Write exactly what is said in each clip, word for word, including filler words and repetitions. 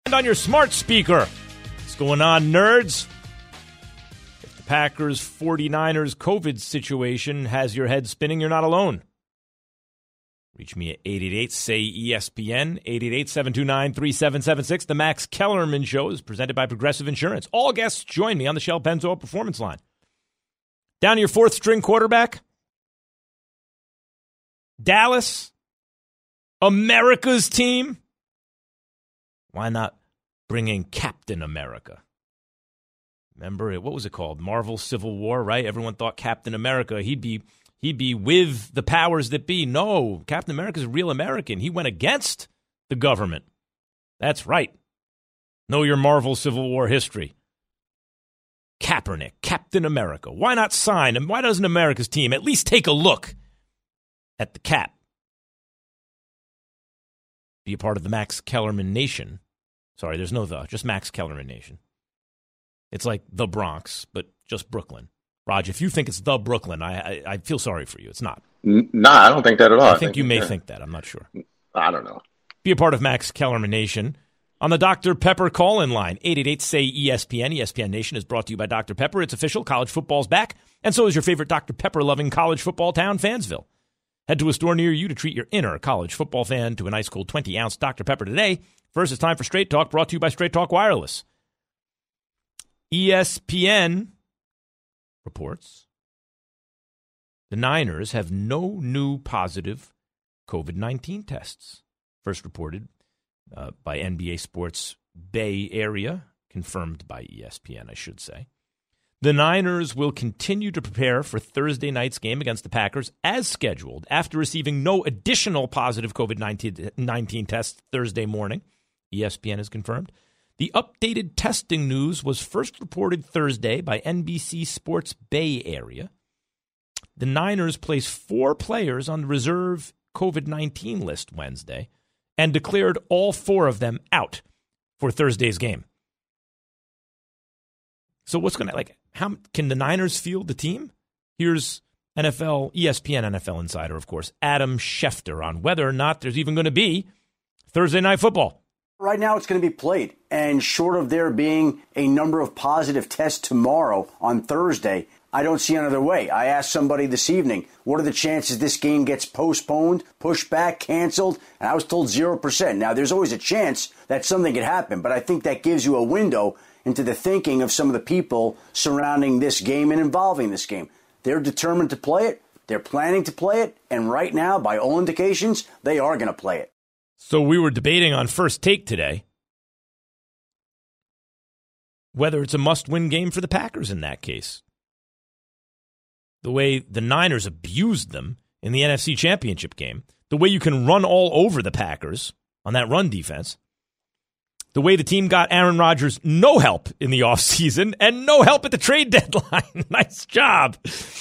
And on your smart speaker. What's going on, nerds? If the Packers forty-niners COVID situation has your head spinning, you're not alone. Reach me at eight eight eight, S A Y, E S P N, eight eight eight, seven two nine, three seven seven six. The Max Kellerman Show is presented by Progressive Insurance. All guests join me on the Shell Pennzoil Performance Line. Down to your fourth-string quarterback. Dallas, America's team. Why not bring in Captain America? Remember, it, what was it called? Marvel Civil War, right? Everyone thought Captain America, he'd be he'd be with the powers that be. No, Captain America's a real American. He went against the government. That's right. Know your Marvel Civil War history. Kaepernick, Captain America. Why not sign him? Why doesn't America's team at least take a look at the cap? Be a part of the Max Kellerman Nation. Sorry, there's no the, just Max Kellerman Nation. It's like the Bronx, but just Brooklyn. Raj, if you think it's the Brooklyn, I I, I feel sorry for you. It's not. Nah, I don't think that at all. I think, I think you may yeah. think that. I'm not sure. I don't know. Be a part of Max Kellerman Nation on the Doctor Pepper call-in line. eight eight eight, S A Y, E S P N. E S P N Nation is brought to you by Doctor Pepper. It's official. College football's back. And so is your favorite Doctor Pepper-loving college football town, Fansville. Head to a store near you to treat your inner college football fan to an ice-cold twenty-ounce Doctor Pepper today. First, it's time for Straight Talk, brought to you by Straight Talk Wireless. E S P N reports the Niners have no new positive COVID nineteen tests. First reported uh, by N B A Sports Bay Area, confirmed by E S P N, I should say. The Niners will continue to prepare for Thursday night's game against the Packers as scheduled after receiving no additional positive COVID nineteen tests Thursday morning, E S P N has confirmed. The updated testing news was first reported Thursday by N B C Sports Bay Area. The Niners placed four players on the reserve COVID nineteen list Wednesday and declared all four of them out for Thursday's game. So what's going to, like, how can the Niners field the team? Here's N F L, E S P N N F L insider, of course, Adam Schefter, on whether or not there's even going to be Thursday Night Football. Right now it's going to be played, and short of there being a number of positive tests tomorrow on Thursday, I don't see another way. I asked somebody this evening, what are the chances this game gets postponed, pushed back, canceled? And I was told zero percent. Now, there's always a chance that something could happen, but I think that gives you a window into the thinking of some of the people surrounding this game and involving this game. They're determined to play it. They're planning to play it. And right now, by all indications, they are going to play it. So we were debating on First Take today whether it's a must-win game for the Packers in that case. The way the Niners abused them in the N F C Championship game, the way you can run all over the Packers on that run defense, the way the team got Aaron Rodgers no help in the offseason and no help at the trade deadline. Nice job.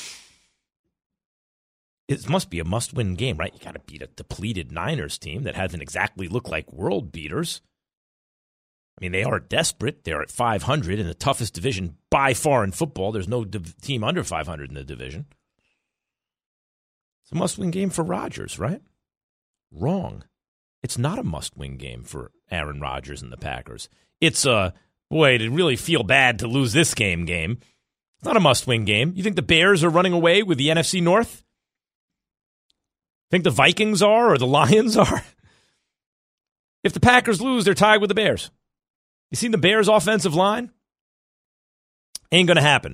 It must be a must-win game, right? You got to beat a depleted Niners team that hasn't exactly looked like world beaters. I mean, they are desperate. They're at five hundred in the toughest division by far in football. There's no div- team under five hundred in the division. It's a must-win game for Rodgers, right? Wrong. It's not a must-win game for Aaron Rodgers and the Packers. It's a, boy, to really feel bad to lose this game game. It's not a must-win game. You think the Bears are running away with the N F C North? Think the Vikings are or the Lions are? If the Packers lose, they're tied with the Bears. You seen the Bears' offensive line? Ain't going to happen.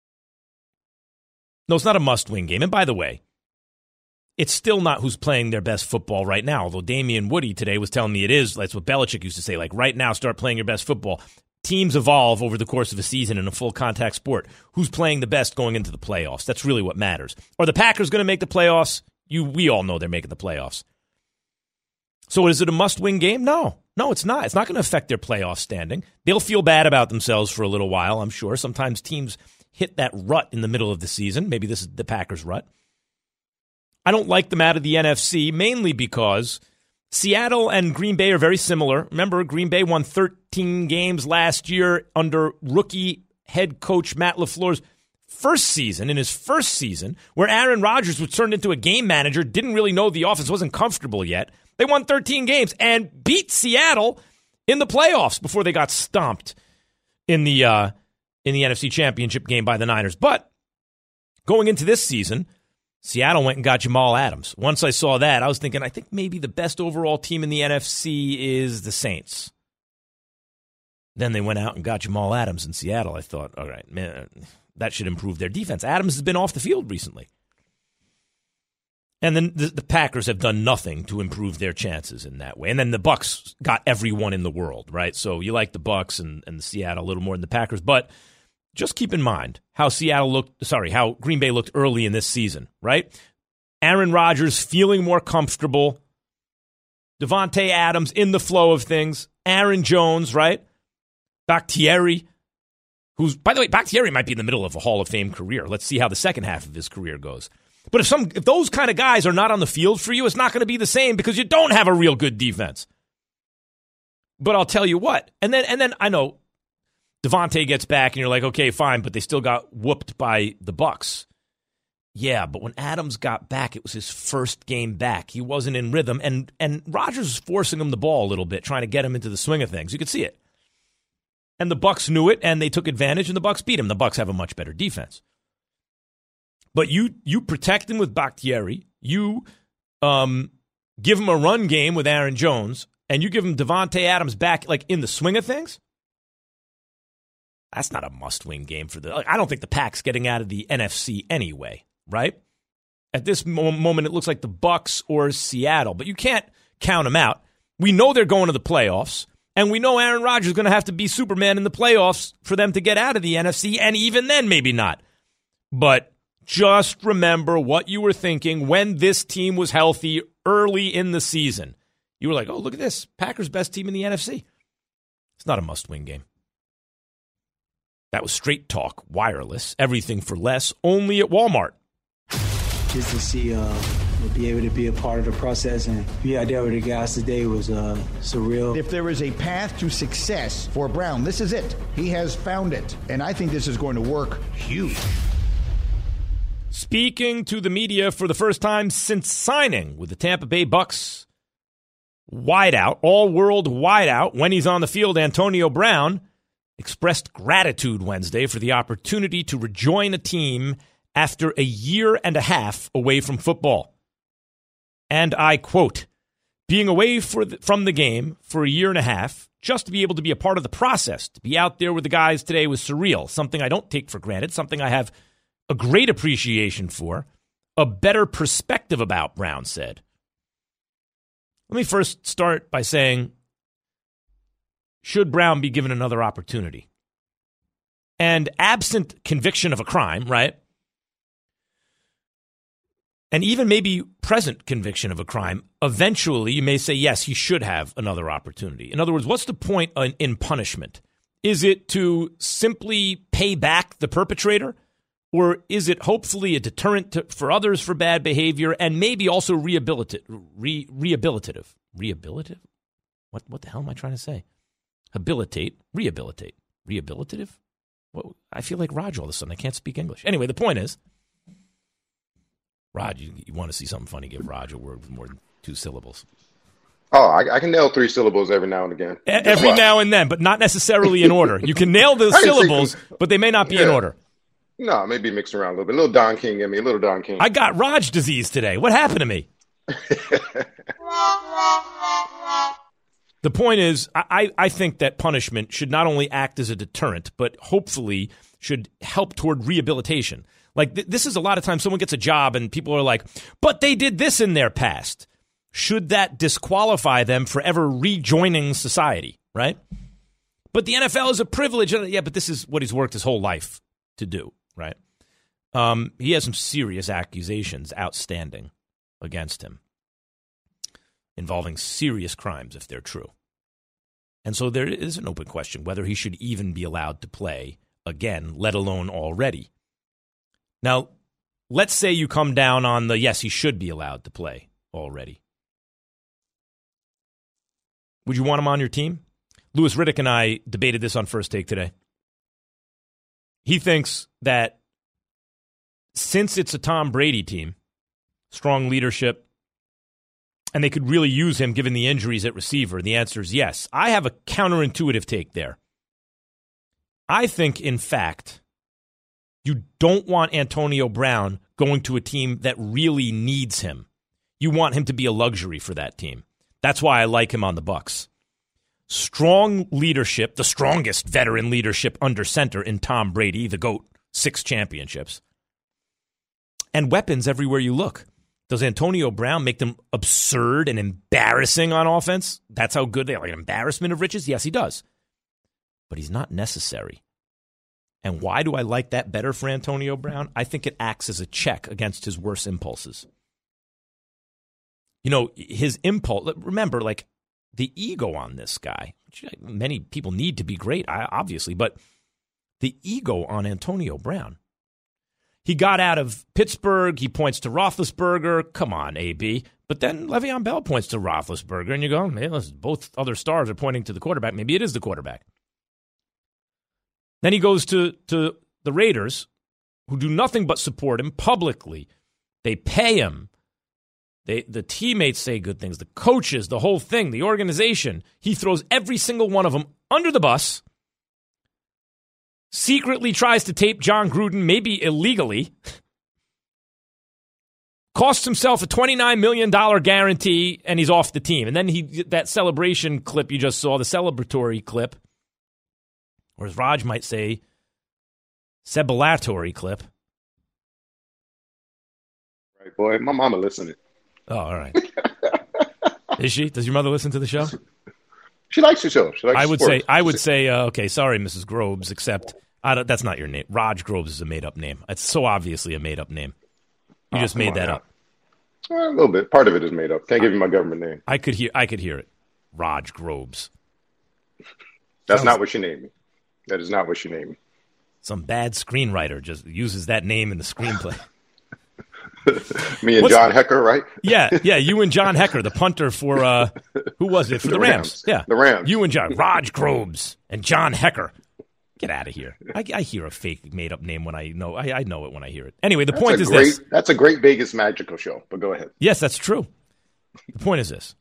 No, it's not a must-win game. And by the way, it's still not who's playing their best football right now, although Damian Woody today was telling me it is. That's what Belichick used to say, like, right now, start playing your best football. Teams evolve over the course of a season in a full-contact sport. Who's playing the best going into the playoffs? That's really what matters. Are the Packers going to make the playoffs? You, we all know they're making the playoffs. So is it a must-win game? No. No, it's not. It's not going to affect their playoff standing. They'll feel bad about themselves for a little while, I'm sure. Sometimes teams hit that rut in the middle of the season. Maybe this is the Packers' rut. I don't like them out of the N F C, mainly because Seattle and Green Bay are very similar. Remember, Green Bay won thirteen games last year under rookie head coach Matt LaFleur's first season, in his first season, where Aaron Rodgers was turned into a game manager, didn't really know the offense, wasn't comfortable yet. They won thirteen games and beat Seattle in the playoffs before they got stomped in the uh, in the N F C Championship game by the Niners. But going into this season, Seattle went and got Jamal Adams. Once I saw that, I was thinking, I think maybe the best overall team in the N F C is the Saints. Then they went out and got Jamal Adams in Seattle. I thought, all right, man, that should improve their defense. Adams has been off the field recently. And then the, the Packers have done nothing to improve their chances in that way. And then the Bucs got everyone in the world, right? So you like the Bucs and, and the Seattle a little more than the Packers. But just keep in mind how Seattle looked, sorry, how Green Bay looked early in this season, right? Aaron Rodgers feeling more comfortable. Devontae Adams in the flow of things. Aaron Jones, right? Bakhtiari, who's, by the way, Bakhtiari might be in the middle of a Hall of Fame career. Let's see how the second half of his career goes. But if some if those kind of guys are not on the field for you, it's not going to be the same because you don't have a real good defense. But I'll tell you what. And then and then I know Devontae gets back and you're like, okay, fine, but they still got whooped by the Bucs. Yeah, but when Adams got back, it was his first game back. He wasn't in rhythm, and and Rodgers was forcing him the ball a little bit, trying to get him into the swing of things. You could see it. And the Bucs knew it, and they took advantage, and the Bucs beat him. The Bucs have a much better defense. But you you protect him with Bakhtiari, you um, give him a run game with Aaron Jones, and you give him Devontae Adams back like in the swing of things. That's not a must-win game for the. I don't think the Pack's getting out of the N F C anyway, right? At this mo- moment, it looks like the Bucs or Seattle, but you can't count them out. We know they're going to the playoffs, and we know Aaron Rodgers is going to have to be Superman in the playoffs for them to get out of the N F C, and even then, maybe not. But just remember what you were thinking when this team was healthy early in the season. You were like, oh, look at this. Packers' best team in the N F C. It's not a must-win game. That was Straight Talk Wireless. Everything for less, only at Walmart. Just to see, uh, be able to be a part of the process and be out there with the guys today was uh, surreal. If there is a path to success for Brown, this is it. He has found it. And I think this is going to work huge. Speaking to the media for the first time since signing with the Tampa Bay Bucs, wideout, all-world wideout, when he's on the field, Antonio Brown expressed gratitude Wednesday for the opportunity to rejoin a team after a year and a half away from football. And I quote, being away for the, from the game for a year and a half, just to be able to be a part of the process, to be out there with the guys today was surreal, something I don't take for granted, something I have a great appreciation for, a better perspective about, Brown said. Let me first start by saying, should Brown be given another opportunity? And absent conviction of a crime, right? And even maybe present conviction of a crime, eventually you may say, yes, he should have another opportunity. In other words, what's the point in punishment? Is it to simply pay back the perpetrator? Or is it hopefully a deterrent to, for others for bad behavior and maybe also rehabilitative? Re, rehabilitative? Rehabilitative? What, what the hell am I trying to say? Habilitate, rehabilitate. Rehabilitative? Well, I feel like Raj all of a sudden. I can't speak English. Anyway, the point is, Raj, you, you want to see something funny, give Raj a word with more than two syllables. Oh, I, I can nail three syllables every now and again. A- every wow. now and then, but not necessarily in order. You can nail the syllables, but they may not be yeah. in order. No, maybe mixing around a little bit. A little Don King in me, a little Don King. I got Raj disease today. What happened to me? The point is, I, I think that punishment should not only act as a deterrent, but hopefully should help toward rehabilitation. Like, th- this is a lot of times someone gets a job and people are like, but they did this in their past. Should that disqualify them for ever rejoining society, right? But the N F L is a privilege. Yeah, but this is what he's worked his whole life to do, right? Um, he has some serious accusations outstanding against him, involving serious crimes if they're true. And so there is an open question whether he should even be allowed to play again, let alone already. Now, let's say you come down on the, yes, he should be allowed to play already. Would you want him on your team? Louis Riddick and I debated this on First Take today. He thinks that since it's a Tom Brady team, strong leadership, and they could really use him given the injuries at receiver? The answer is yes. I have a counterintuitive take there. I think, in fact, you don't want Antonio Brown going to a team that really needs him. You want him to be a luxury for that team. That's why I like him on the Bucs. Strong leadership, the strongest veteran leadership under center in Tom Brady, the GOAT, six championships. And weapons everywhere you look. Does Antonio Brown make them absurd and embarrassing on offense? That's how good they are. Like an embarrassment of riches? Yes, he does. But he's not necessary. And why do I like that better for Antonio Brown? I think it acts as a check against his worst impulses. You know, his impulse, remember, like, the ego on this guy, which many people need to be great, obviously, but the ego on Antonio Brown. He got out of Pittsburgh. He points to Roethlisberger. Come on, A B. But then Le'Veon Bell points to Roethlisberger, and you go, man, listen, both other stars are pointing to the quarterback. Maybe it is the quarterback. Then he goes to, to the Raiders, who do nothing but support him publicly. They pay him. They, the teammates say good things. The coaches, the whole thing, the organization. He throws every single one of them under the bus. Secretly tries to tape John Gruden, maybe illegally. Costs himself a twenty-nine million dollars guarantee, and he's off the team. And then he that celebration clip you just saw, the celebratory clip, or as Raj might say, sebulatory clip. Right, boy. My mama listening. Oh, all right. Is she? Does your mother listen to the show? She likes the show. She likes I would sports. say, I would say, uh, okay, sorry, Missus Grobes, except I don't, that's not your name. Raj Grobes is a made-up name. It's so obviously a made-up name. You oh, just made that now. up. Well, a little bit. Part of it is made up. Can't give you my government name. I could hear. I could hear it. Raj Grobes. That's Sounds, not what she named me. That is not what she named me. Some bad screenwriter just uses that name in the screenplay. Me and What's, John Hecker, right? yeah, yeah. You and John Hecker, the punter for uh, who was it for the, the Rams. Rams? Yeah, the Rams. You and John Raj Grobes and John Hecker. Get out of here. I, I hear a fake made-up name when I know. I, I know it when I hear it. Anyway, the that's point is great, this. That's a great Vegas magical show, but go ahead. Yes, that's true. The point is this.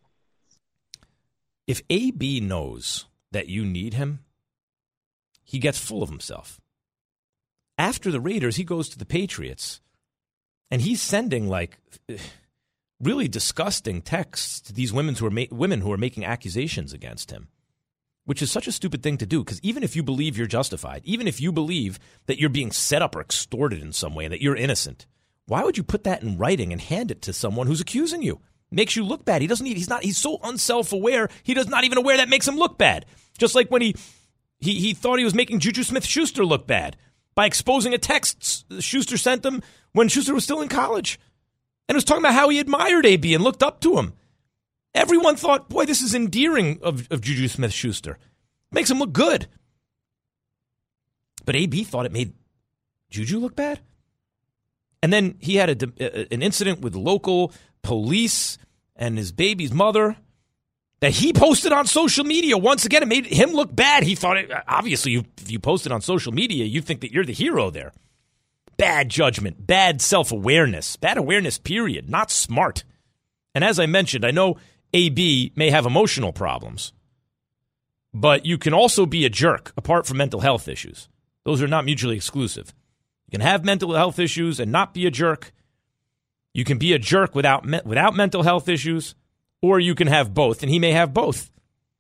If A B knows that you need him, he gets full of himself. After the Raiders, he goes to the Patriots, and he's sending, like, really disgusting texts to these women who are, ma- women who are making accusations against him. Which is such a stupid thing to do, because even if you believe you're justified, even if you believe that you're being set up or extorted in some way, that you're innocent, why would you put that in writing and hand it to someone who's accusing you? Makes you look bad. He doesn't need, he's not, he's so unself-aware, he does not even aware that makes him look bad. Just like when he, he, he thought he was making Juju Smith-Schuster look bad by exposing a text Schuster sent him when Schuster was still in college. And was talking about how he admired A B and looked up to him. Everyone thought, boy, this is endearing of, of Juju Smith-Schuster. Makes him look good. But A B thought it made Juju look bad. And then he had a, an incident with local police and his baby's mother that he posted on social media. Once again, it made him look bad. He thought, it, obviously, you, if you post it on social media, you think that you're the hero there. Bad judgment, bad self-awareness, bad awareness, period. Not smart. And as I mentioned, I know A B may have emotional problems, but you can also be a jerk apart from mental health issues. Those are not mutually exclusive. You can have mental health issues and not be a jerk. You can be a jerk without me- without mental health issues, or you can have both, and he may have both.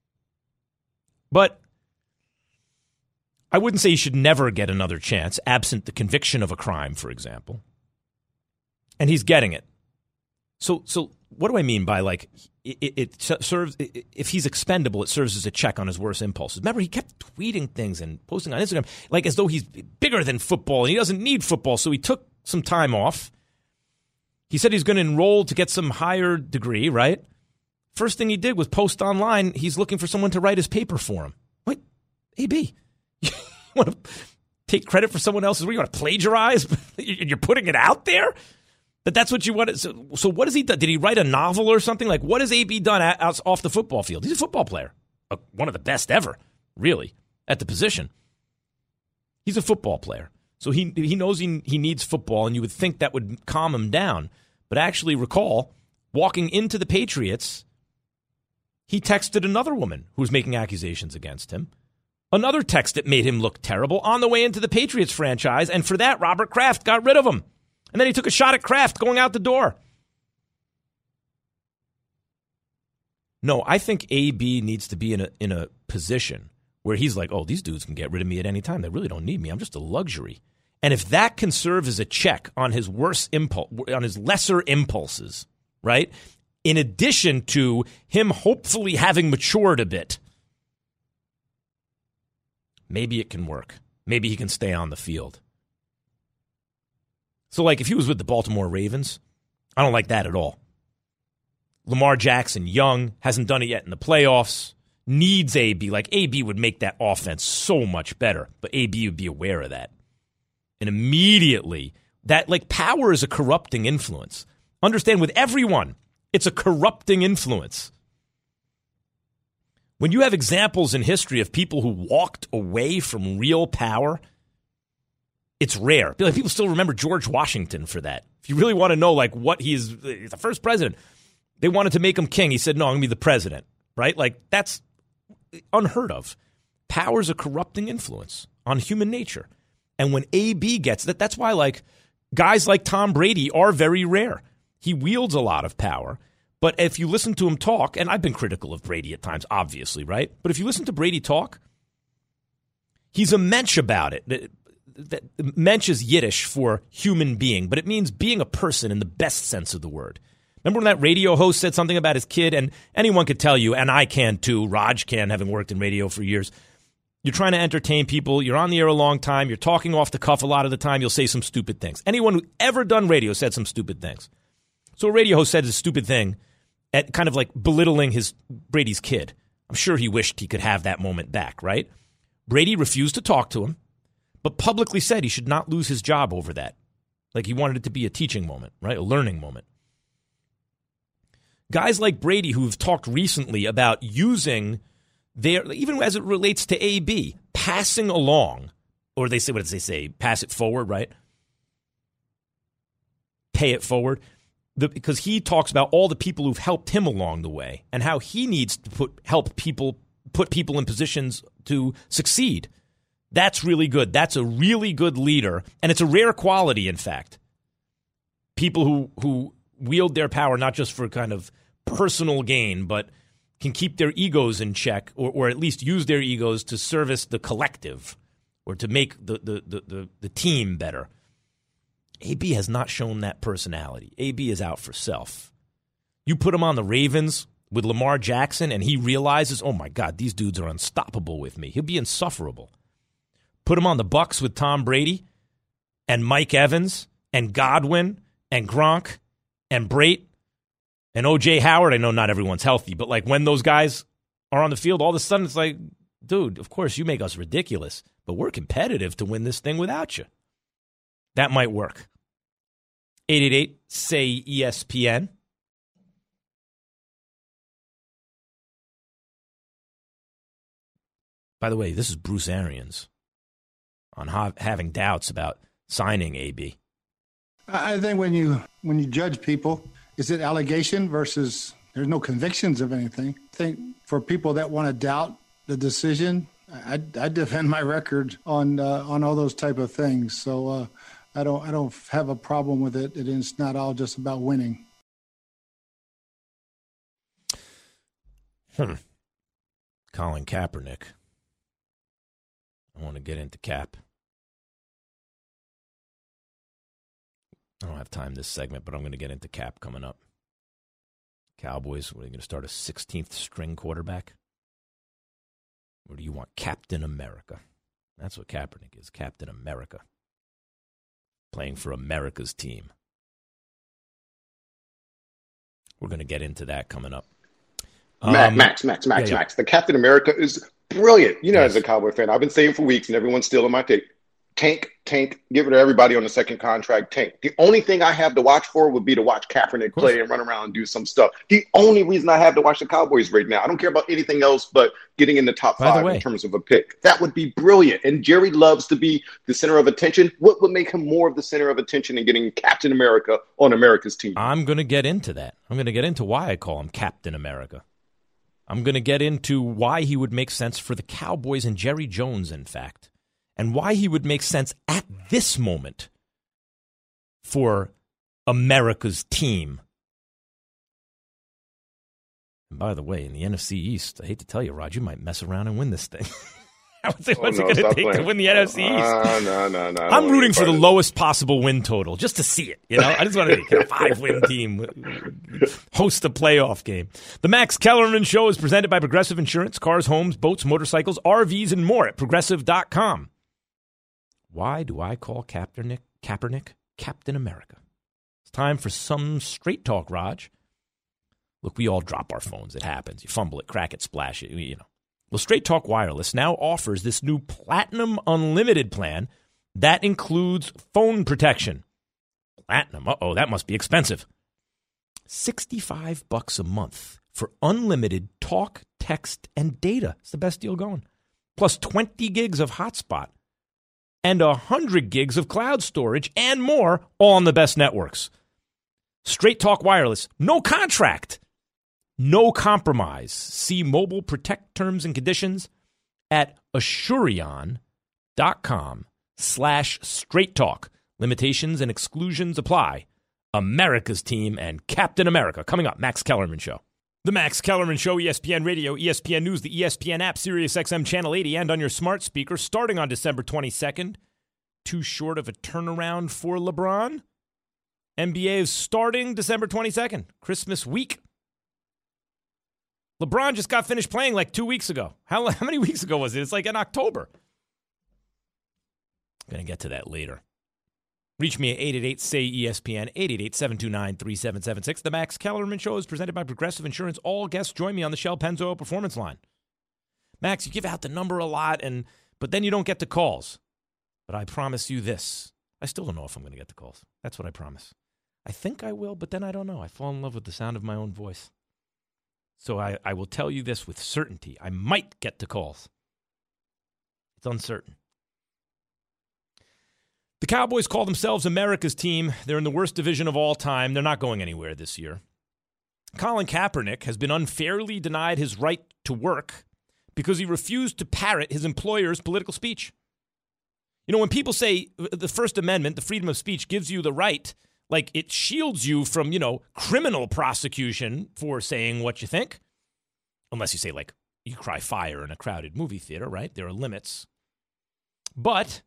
But I wouldn't say he should never get another chance, absent the conviction of a crime, for example. And he's getting it. So, so what do I mean by, like, it, it serves, if he's expendable, it serves as a check on his worst impulses. Remember, he kept tweeting things and posting on Instagram like as though he's bigger than football and he doesn't need football. So he took some time off. He said he's going to enroll to get some higher degree, right? First thing he did was post online, he's looking for someone to write his paper for him. Wait, A B, you want to take credit for someone else's work? You want to plagiarize? You're putting it out there? But that's what you wanted. So, so what has he done? Did he write a novel or something? Like, what has A B done out, off the football field? He's a football player. Uh, one of the best ever, really, at the position. He's a football player. So he he knows he, he needs football, and you would think that would calm him down. But actually recall, walking into the Patriots, he texted another woman who was making accusations against him. Another text that made him look terrible on the way into the Patriots franchise, and for that, Robert Kraft got rid of him. And then he took a shot at Kraft going out the door. No, I think A B needs to be in a in a position where he's like, oh, these dudes can get rid of me at any time. They really don't need me. I'm just a luxury. And if that can serve as a check on his worst impulse, on his lesser impulses, right? In addition to him hopefully having matured a bit, maybe it can work. Maybe he can stay on the field. So, like, if he was with the Baltimore Ravens, I don't like that at all. Lamar Jackson, young, hasn't done it yet in the playoffs, needs A B. Like, A B would make that offense so much better, but A B would be aware of that. And immediately, that, like, power is a corrupting influence. Understand, with everyone, it's a corrupting influence. When you have examples in history of people who walked away from real power, it's rare. People still remember George Washington for that. If you really want to know, like, what he's, he's the first president, they wanted to make him king. He said, no, I'm going to be the president, right? Like, that's unheard of. Power is a corrupting influence on human nature. And when A B gets that, that's why, like, guys like Tom Brady are very rare. He wields a lot of power. But if you listen to him talk, and I've been critical of Brady at times, obviously, right? But if you listen to Brady talk, he's a mensch about it. Mensch is Yiddish for human being, but it means being a person in the best sense of the word. Remember when that radio host said something about his kid? And anyone could tell you, and I can too, Raj can, having worked in radio for years. You're trying to entertain people. You're on the air a long time. You're talking off the cuff a lot of the time. You'll say some stupid things. Anyone who ever done radio said some stupid things. So a radio host said a stupid thing at kind of like belittling his Brady's kid. I'm sure he wished he could have that moment back, right? Brady refused to talk to him, but publicly said he should not lose his job over that. Like, he wanted it to be a teaching moment, right? A learning moment. Guys like Brady who've talked recently about using their, even as it relates to A B, passing along, or they say, what did they say? Pass it forward, right? Pay it forward. The, because he talks about all the people who've helped him along the way and how he needs to put help people, put people in positions to succeed. That's really good. That's a really good leader, and it's a rare quality, in fact. People who, who wield their power not just for kind of personal gain, but can keep their egos in check, or, or at least use their egos to service the collective or to make the, the, the, the, the team better. A B has not shown that personality. A B is out for self. You put him on the Ravens with Lamar Jackson, and he realizes, oh, my God, these dudes are unstoppable with me. He'll be insufferable. Put him on the Bucs with Tom Brady and Mike Evans and Godwin and Gronk and Brate and O J Howard. I know not everyone's healthy, but, like, when those guys are on the field, all of a sudden it's like, dude, of course you make us ridiculous, but we're competitive to win this thing without you. That might work. eight eight eight, S A Y, E S P N. By the way, this is Bruce Arians on ha- having doubts about signing A B. I think when you when you judge people, is it allegation versus there's no convictions of anything? I think for people that want to doubt the decision, I, I defend my record on uh, on all those type of things. So uh, I don't I don't have a problem with it. It's not all just about winning. Hmm. Colin Kaepernick. I want to get into Cap. I don't have time this segment, but I'm going to get into Cap coming up. Cowboys, what, are you going to start a sixteenth string quarterback? Or do you want Captain America? That's what Kaepernick is, Captain America. Playing for America's team. We're going to get into that coming up. Um, Max, Max, Max, Max, yeah, yeah. Max. The Captain America is brilliant. You know, Yes. as a Cowboy fan, I've been saying for weeks, and everyone's stealing my take. Tank, tank, give it to everybody on the second contract, tank. The only thing I have to watch for would be to watch Kaepernick play and run around and do some stuff. The only reason I have to watch the Cowboys right now, I don't care about anything else but getting in the top By five the way, in terms of a pick. That would be brilliant. And Jerry loves to be the center of attention. What would make him more of the center of attention than getting Captain America on America's team? I'm going to get into that. I'm going to get into why I call him Captain America. I'm going to get into why he would make sense for the Cowboys and Jerry Jones, in fact. And why he would make sense at this moment for America's team. And by the way, in the N F C East, I hate to tell you, Rod, you might mess around and win this thing. What's it, oh, what's no, it going to take playing. to win the N F C East? Uh, no, no, no. I'm rooting for the lowest possible win total, just to see it. You know, I just want to get a five-win team host a playoff game. The Max Kellerman Show is presented by Progressive Insurance, cars, homes, boats, motorcycles, R Vs, and more at progressive dot com. Why do I call Kaepernick, Kaepernick Captain America? It's time for some straight talk, Raj. Look, we all drop our phones. It happens. You fumble it, crack it, splash it, you know. Well, Straight Talk Wireless now offers this new Platinum Unlimited plan that includes phone protection. Platinum, uh-oh, that must be expensive. sixty-five bucks a month for unlimited talk, text, and data. It's the best deal going. Plus twenty gigs of hotspot and one hundred gigs of cloud storage and more, all on the best networks. Straight Talk Wireless, no contract, no compromise. See Mobile Protect terms and conditions at Asurion.com slash Straight Talk. Limitations and exclusions apply. America's team and Captain America. Coming up, Max Kellerman Show. The Max Kellerman Show, E S P N Radio, E S P N News, the E S P N app, Sirius X M Channel eighty, and on your smart speaker, starting on December twenty-second. Too short of a turnaround for LeBron? N B A is starting December twenty-second, Christmas week. LeBron just got finished playing like two weeks ago. How, how many weeks ago was it? It's like in October. I'm going to get to that later. Reach me at eight eight eight, S A Y, E S P N, eight eight eight, seven two nine, three seven seven six. The Max Kellerman Show is presented by Progressive Insurance. All guests join me on the Shell Pennzoil Performance Line. Max, you give out the number a lot, and but then you don't get the calls. But I promise you this. I still don't know if I'm going to get the calls. That's what I promise. I think I will, but then I don't know. I fall in love with the sound of my own voice. So I, I will tell you this with certainty. I might get the calls. It's uncertain. The Cowboys call themselves America's team. They're in the worst division of all time. They're not going anywhere this year. Colin Kaepernick has been unfairly denied his right to work because he refused to parrot his employer's political speech. You know, when people say the First Amendment, the freedom of speech, gives you the right, like it shields you from, you know, criminal prosecution for saying what you think. Unless you say, like, you cry fire in a crowded movie theater, right? There are limits. But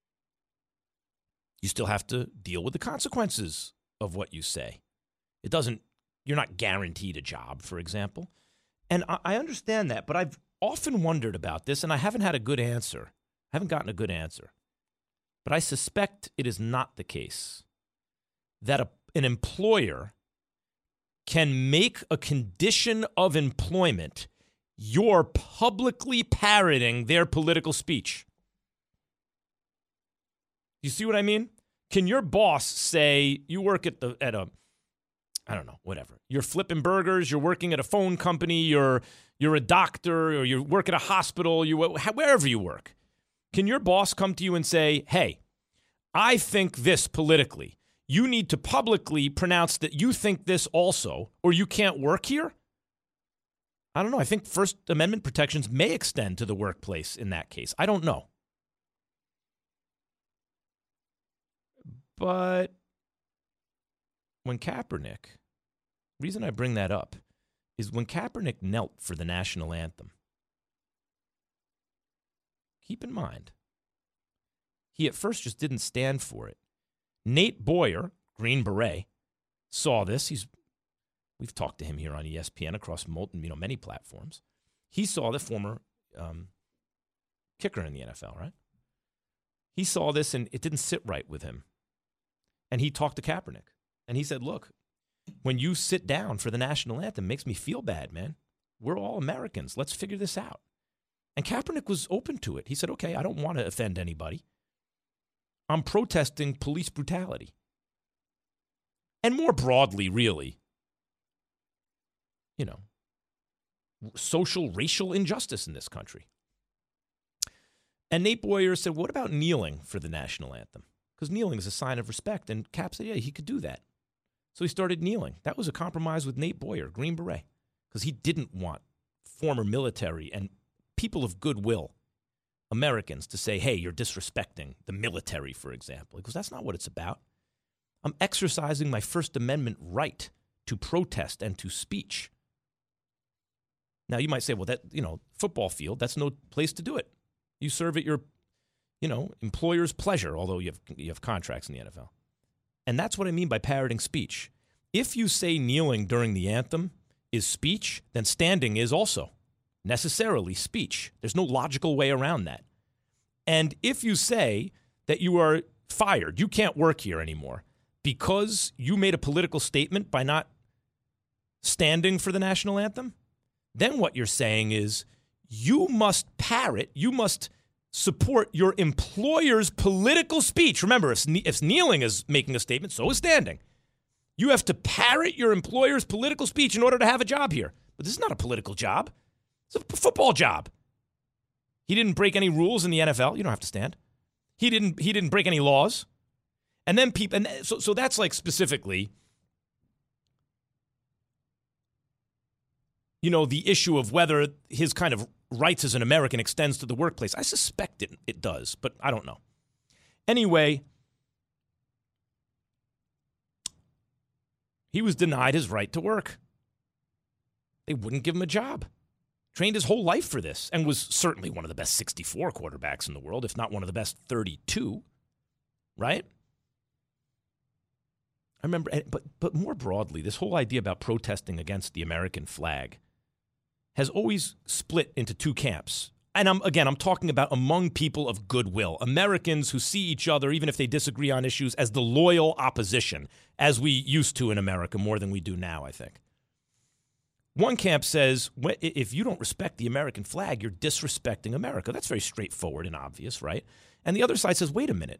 you still have to deal with the consequences of what you say. It doesn't, you're not guaranteed a job, for example. And I, I understand that, but I've often wondered about this, and I haven't had a good answer. I haven't gotten a good answer. But I suspect it is not the case that a, an employer can make a condition of employment you're publicly parroting their political speech. You see what I mean? Can your boss say you work at the at a I don't know, whatever. You're flipping burgers, you're working at a phone company, you're you're a doctor, or you work at a hospital, you wherever you work. Can your boss come to you and say, "Hey, I think this politically. You need to publicly pronounce that you think this also, or you can't work here"? I don't know. I think First Amendment protections may extend to the workplace in that case. I don't know. But when Kaepernick, the reason I bring that up is when Kaepernick knelt for the national anthem, keep in mind, he at first just didn't stand for it. Nate Boyer, Green Beret, saw this. He's we've talked to him here on E S P N across you know many platforms. He saw the former um, kicker in the N F L, right? He saw this and it didn't sit right with him. And he talked to Kaepernick. And he said, look, when you sit down for the national anthem, it makes me feel bad, man. We're all Americans. Let's figure this out. And Kaepernick was open to it. He said, okay, I don't want to offend anybody. I'm protesting police brutality. And more broadly, really, you know, social, racial injustice in this country. And Nate Boyer said, what about kneeling for the national anthem? Because kneeling is a sign of respect. And Cap said, yeah, he could do that. So he started kneeling. That was a compromise with Nate Boyer, Green Beret, because he didn't want former military and people of goodwill, Americans, to say, hey, you're disrespecting the military, for example. Because that's not what it's about. I'm exercising my First Amendment right to protest and to speech. Now, you might say, well, that, you know, football field, that's no place to do it. You serve at your, you know, employer's pleasure, although you have you have contracts in the N F L. And that's what I mean by parroting speech. If you say kneeling during the anthem is speech, then standing is also necessarily speech. There's no logical way around that. And if you say that you are fired, you can't work here anymore because you made a political statement by not standing for the national anthem, then what you're saying is you must parrot, you must support your employer's political speech. Remember, if, if kneeling is making a statement, so is standing. You have to parrot your employer's political speech in order to have a job here. But this is not a political job. It's a football job. He didn't break any rules in the N F L. You don't have to stand. He didn't, he didn't break any laws. And then people, and so, so that's like specifically, you know, the issue of whether his kind of rights as an American extends to the workplace. I suspect it, it does, but I don't know. Anyway, he was denied his right to work. They wouldn't give him a job. Trained his whole life for this and was certainly one of the best sixty-four quarterbacks in the world, if not one of the best thirty-two, right? I remember, but but more broadly, this whole idea about protesting against the American flag has always split into two camps. And I'm again, I'm talking about among people of goodwill, Americans who see each other, even if they disagree on issues, as the loyal opposition, as we used to in America more than we do now, I think. One camp says, if you don't respect the American flag, you're disrespecting America. That's very straightforward and obvious, right? And the other side says, wait a minute.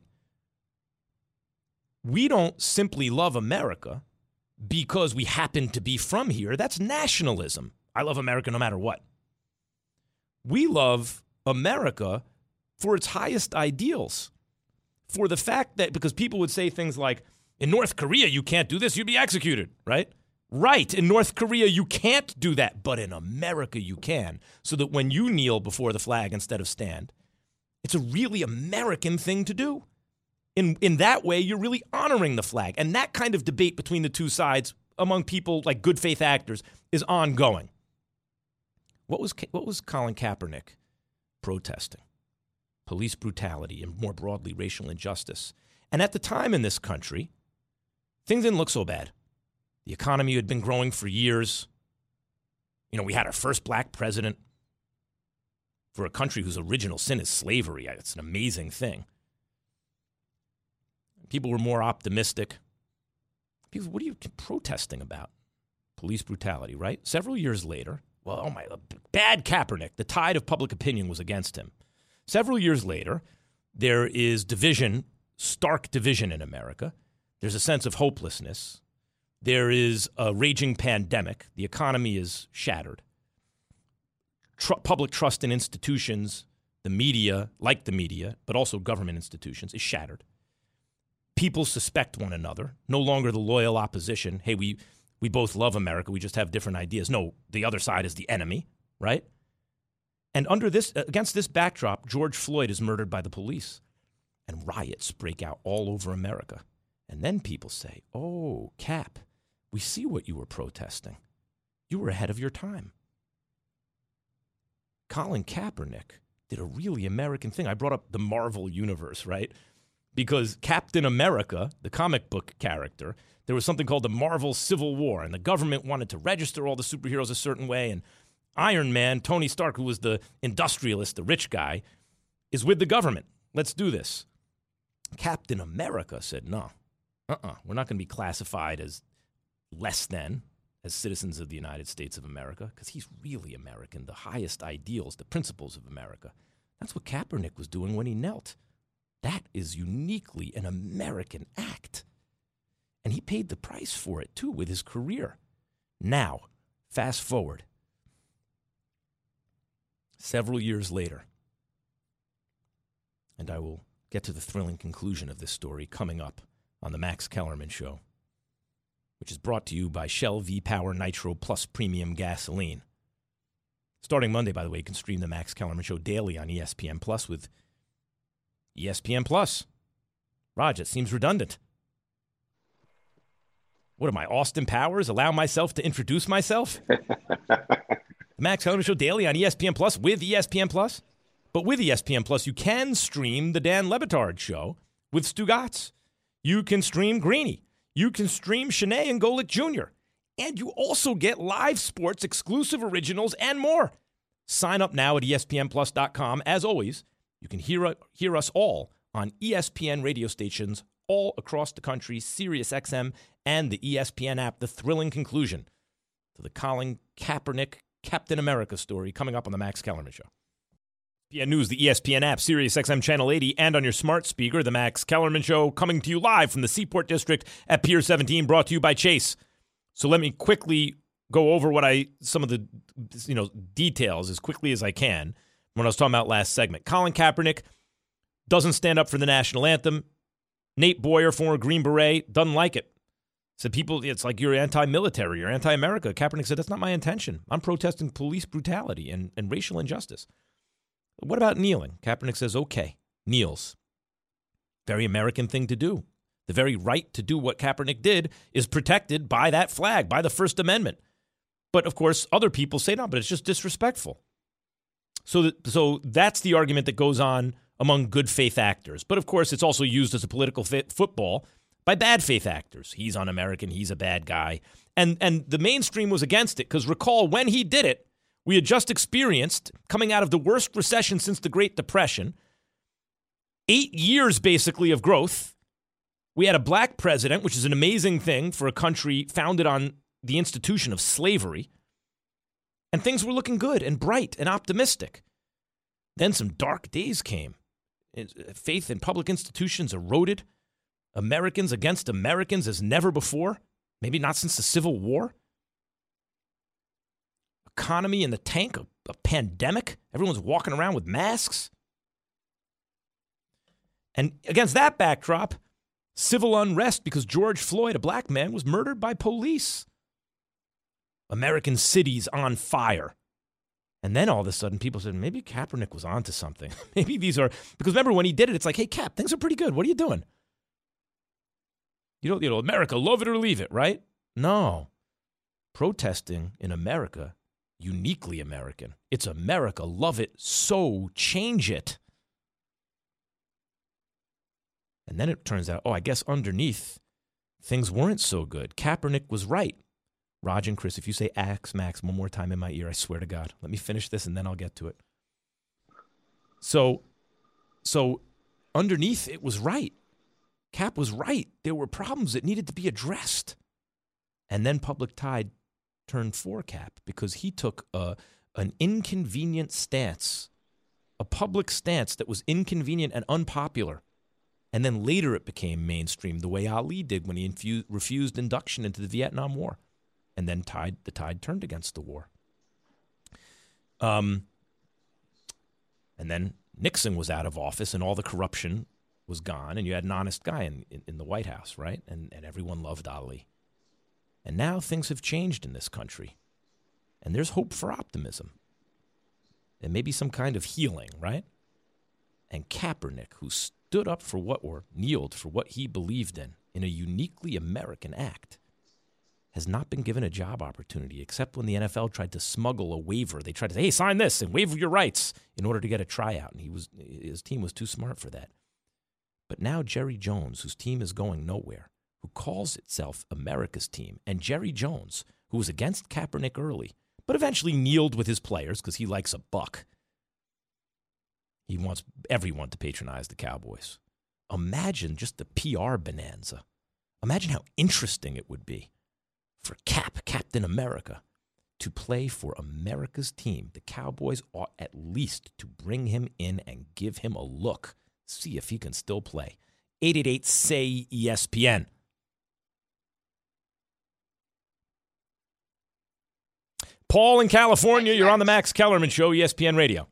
We don't simply love America because we happen to be from here. That's nationalism. I love America no matter what. We love America for its highest ideals. For the fact that, because people would say things like, in North Korea, you can't do this, you'd be executed, right? Right, in North Korea, you can't do that, but in America, you can. So that when you kneel before the flag instead of stand, it's a really American thing to do. In in that way, you're really honoring the flag. And that kind of debate between the two sides among people like good faith actors is ongoing. What was what was Colin Kaepernick protesting? Police brutality and more broadly racial injustice. And at the time in this country, things didn't look so bad. The economy had been growing for years. You know, we had our first black president for a country whose original sin is slavery. It's an amazing thing. People were more optimistic. People, what are you protesting about? Police brutality, right? Several years later, well, oh my, bad Kaepernick. The tide of public opinion was against him. Several years later, there is division, stark division in America. There's a sense of hopelessness. There is a raging pandemic. The economy is shattered. Tr- public trust in institutions, the media, like the media, but also government institutions, is shattered. People suspect one another. No longer the loyal opposition. Hey, we, we both love America. We just have different ideas. No, the other side is the enemy, right? And under this, against this backdrop, George Floyd is murdered by the police. And riots break out all over America. And then people say, oh, Cap, we see what you were protesting. You were ahead of your time. Colin Kaepernick did a really American thing. I brought up the Marvel universe, right? Because Captain America, the comic book character, there was something called the Marvel Civil War, and the government wanted to register all the superheroes a certain way, and Iron Man, Tony Stark, who was the industrialist, the rich guy, is with the government. Let's do this. Captain America said, no, uh-uh, we're not going to be classified as less than, as citizens of the United States of America, because he's really American, the highest ideals, the principles of America. That's what Kaepernick was doing when he knelt. That is uniquely an American act. And he paid the price for it, too, with his career. Now, fast forward. Several years later, and I will get to the thrilling conclusion of this story coming up on the Max Kellerman Show, which is brought to you by Shell V-Power Nitro Plus Premium Gasoline. Starting Monday, by the way, you can stream the Max Kellerman Show daily on E S P N Plus with E S P N Plus. Raj, it seems redundant. What am I, Austin Powers? Allow myself to introduce myself? The Max Kellerman Show daily on E S P N Plus with E S P N Plus. But with E S P N Plus, you can stream the Dan Le Batard Show with Stugatz. You can stream Greeny. You can stream Shanae and Golick Junior And you also get live sports, exclusive originals, and more. Sign up now at E S P N plus dot com. As always, you can hear, hear us all on E S P N radio stations all across the country, Sirius X M, and the E S P N app. The thrilling conclusion to the Colin Kaepernick Captain America story coming up on the Max Kellerman Show. E S P N News, the E S P N app, Sirius X M Channel eighty, and on your smart speaker, the Max Kellerman Show, coming to you live from the Seaport District at Pier seventeen, brought to you by Chase. So let me quickly go over what I, some of the, you know, details as quickly as I can when I was talking about last segment. Colin Kaepernick doesn't stand up for the national anthem. Nate Boyer, former Green Beret, doesn't like it. Said people, it's like you're anti-military, you're anti-America. Kaepernick said, that's not my intention. I'm protesting police brutality and, and racial injustice. What about kneeling? Kaepernick says, okay, kneels. Very American thing to do. The very right to do what Kaepernick did is protected by that flag, by the First Amendment. But, of course, other people say, no, but it's just disrespectful. So, that, so that's the argument that goes on among good faith actors. But, of course, it's also used as a political fit football by bad faith actors. He's un-American. He's a bad guy. And, and the mainstream was against it because, recall, when he did it, we had just experienced, coming out of the worst recession since the Great Depression, eight years basically of growth. We had a black president, which is an amazing thing for a country founded on the institution of slavery. And things were looking good and bright and optimistic. Then some dark days came. Faith in public institutions eroded. Americans against Americans as never before. Maybe not since the Civil War. Economy in the tank, a, a pandemic. Everyone's walking around with masks. And against that backdrop, civil unrest because George Floyd, a black man, was murdered by police. American cities on fire. And then all of a sudden people said, maybe Kaepernick was onto something. Maybe these are, because remember when he did it, it's like, hey, Cap, things are pretty good. What are you doing? You know, you know, America, love it or leave it, right? No. Protesting in America, uniquely American. It's America, love it, so change it. And then it turns out, oh, I guess underneath, things weren't so good. Kaepernick was right. Raj and Chris, if you say Axe Max one more time in my ear, I swear to God. Let me finish this and then I'll get to it. So, so underneath, it was right. Cap was right. There were problems that needed to be addressed. And then Public Tide turned for Cap because he took a, an inconvenient stance, a public stance that was inconvenient and unpopular. And then later it became mainstream the way Ali did when he infused, refused induction into the Vietnam War. And then tide, the tide turned against the war. Um, and then Nixon was out of office and all the corruption was gone. And you had an honest guy in, in, in the White House, right? And, and everyone loved Ali. And now things have changed in this country. And there's hope for optimism. And maybe some kind of healing, right? And Kaepernick, who stood up for what, or kneeled for what he believed in, in a uniquely American act, has not been given a job opportunity, except when the N F L tried to smuggle a waiver. They tried to say, hey, sign this and waive your rights in order to get a tryout. And he was, his team was too smart for that. But now Jerry Jones, whose team is going nowhere, who calls itself America's team, and Jerry Jones, who was against Kaepernick early, but eventually kneeled with his players because he likes a buck. He wants everyone to patronize the Cowboys. Imagine just the P R bonanza. Imagine how interesting it would be for Cap, Captain America, to play for America's team. The Cowboys ought at least to bring him in and give him a look See if he can still play. eight eight eight, S A Y, E S P N. Paul in California, you're on the Max Kellerman Show, E S P N Radio.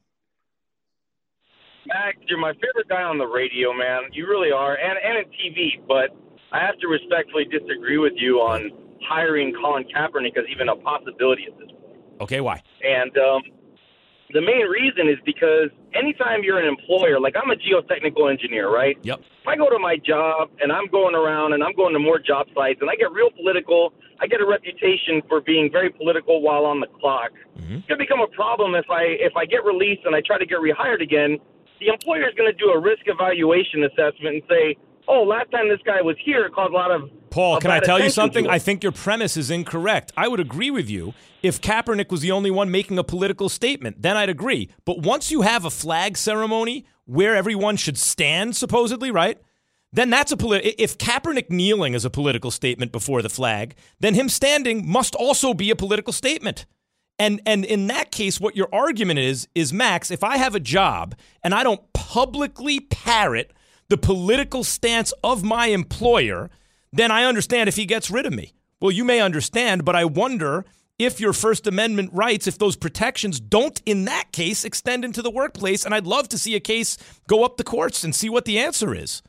Max, you're my favorite guy on the radio, man. You really are, and, and in T V. But I have to respectfully disagree with you on hiring Colin Kaepernick as even a possibility at this point. Okay, why? And um, the main reason is because anytime you're an employer, like I'm a geotechnical engineer, right? Yep. If I go to my job and I'm going around and I'm going to more job sites and I get real political, I get a reputation for being very political while on the clock. Mm-hmm. It's going to become a problem if I if I get released and I try to get rehired again. The employer is going to do a risk evaluation assessment and say, oh, last time this guy was here, it caused a lot of Paul, can I tell you something? I I think your premise is incorrect. I would agree with you if Kaepernick was the only one making a political statement. Then I'd agree. But once you have a flag ceremony where everyone should stand, supposedly, right? Then that's a politi- If Kaepernick kneeling is a political statement before the flag, then him standing must also be a political statement. And and in that case, what your argument is, is, Max, if I have a job and I don't publicly parrot the political stance of my employer, then I understand if he gets rid of me. Well, you may understand, but I wonder if your First Amendment rights, if those protections don't, in that case, extend into the workplace. And I'd love to see a case go up the courts and see what the answer is.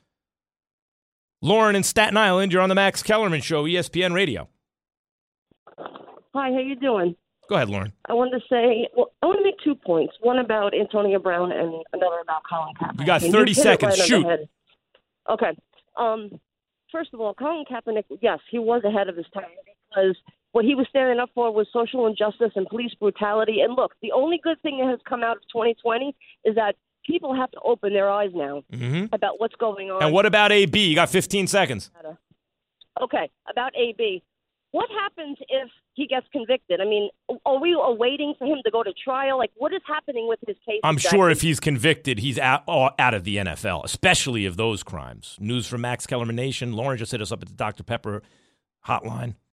Lauren in Staten Island, you're on the Max Kellerman Show, E S P N Radio. Hi, how you doing? Go ahead, Lauren. I wanted to say, well, I want to make two points. One about Antonio Brown and another about Colin Kaepernick. You got thirty seconds. Right Shoot. Okay. Um, first of all, Colin Kaepernick, yes, he was ahead of his time because what he was standing up for was social injustice and police brutality. And look, the only good thing that has come out of twenty twenty is that people have to open their eyes now mm-hmm. about what's going on. And what about A B? You got fifteen seconds. Okay, about A B. What happens if he gets convicted? I mean, are we awaiting for him to go to trial? Like, what is happening with his case? I'm exactly? sure if he's convicted, he's out, out of the N F L, especially of those crimes. News from Max Kellerman Nation. Lauren just hit us up at the Doctor Pepper hotline.